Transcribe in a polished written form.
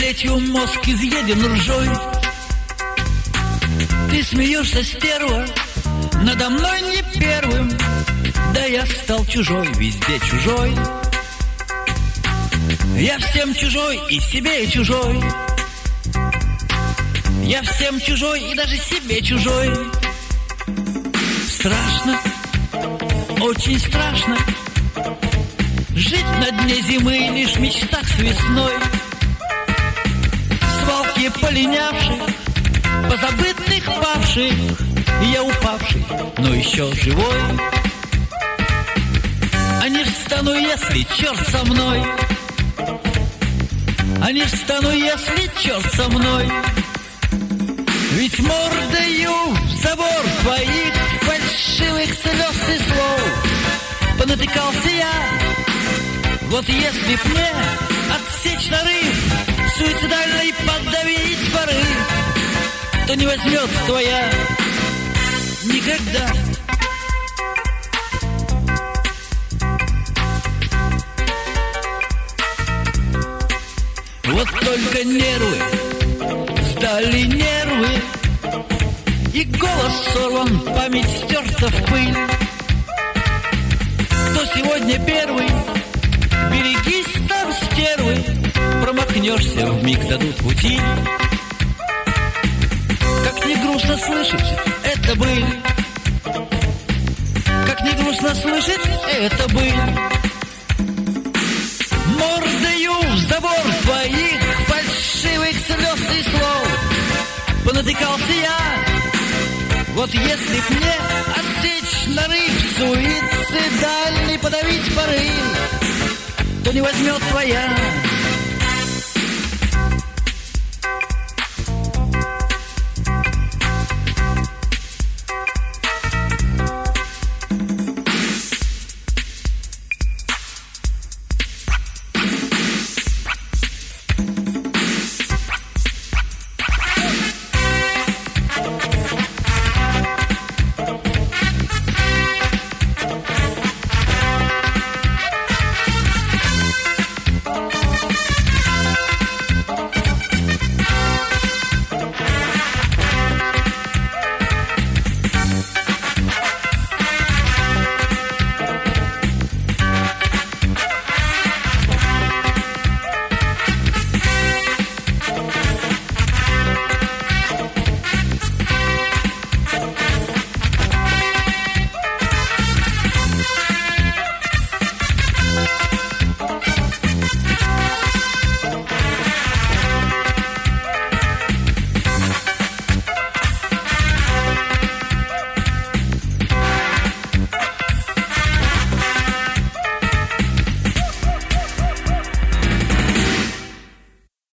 плетью мозг изъеден ржой. Ты смеешься, стерва, надо мной не первым. Да я стал чужой, везде чужой. Я всем чужой и себе чужой. Я всем чужой и даже себе чужой. Страшно, очень страшно жить на дне зимы лишь в мечтах с весной. Свалки полинявших, позабытых павших. Я упавший, но еще живой. А не встану, если черт со мной. А не встану, если черт со мной. Ведь мордою в забор твоих фальшивых слез и слов понатыкался я. Вот если б мне отсечь нарыв, суицидальный подавить порыв, то не возьмет твоя никогда. Вот только нервы сдали нервы, и голос сорван, память стерта в пыль. Кто сегодня первый? Берегись там, стервы, промахнешься, вмиг дадут пути. Как не грустно слышать, это быль. Как не грустно слышать, это быль. Мордою в забор твоих фальшивых слез и слов понатыкался я. Вот если б мне отсечь нарыв, суицидальный подавить порыв, то не возьмет твоя